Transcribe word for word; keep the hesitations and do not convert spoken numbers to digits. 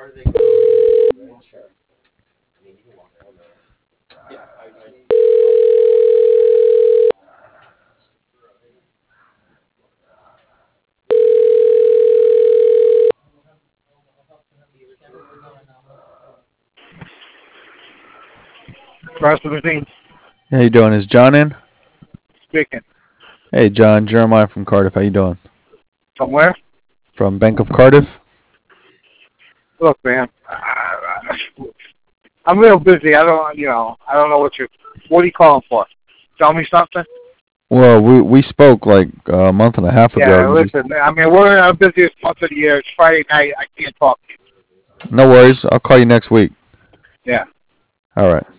Cross the machine. How you doing? Is John in? Speaking. Hey, John. Jeremiah from Cardiff. How you doing? From where? From Bank of Cardiff. Look, man. I'm real busy. I don't, you know, I don't know what you. What are you calling for? Tell me something. Well, we we spoke like a month and a half ago. Yeah, listen. I mean, we're in our busiest month of the year. It's Friday night. I can't talk to you. No worries. I'll call you next week. Yeah. All right.